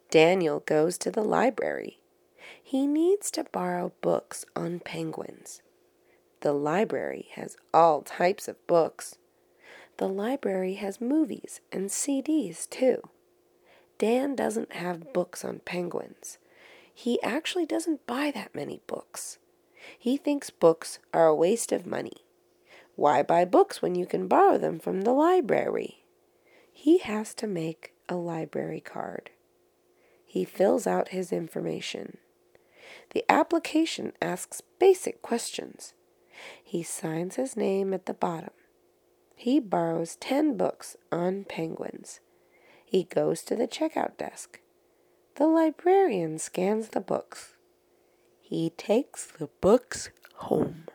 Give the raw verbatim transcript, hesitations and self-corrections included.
Daniel goes to the library. He needs to borrow books on penguins. The library has all types of books. The library has movies and C Ds too. Dan doesn't have books on penguins. He actually doesn't buy that many books. He thinks books are a waste of money. Why buy books when you can borrow them from the library? He has to make a library card. He fills out his information. The application asks basic questions. He signs his name at the bottom. He borrows ten books on penguins. He goes to the checkout desk. The librarian scans the books. He takes the books home.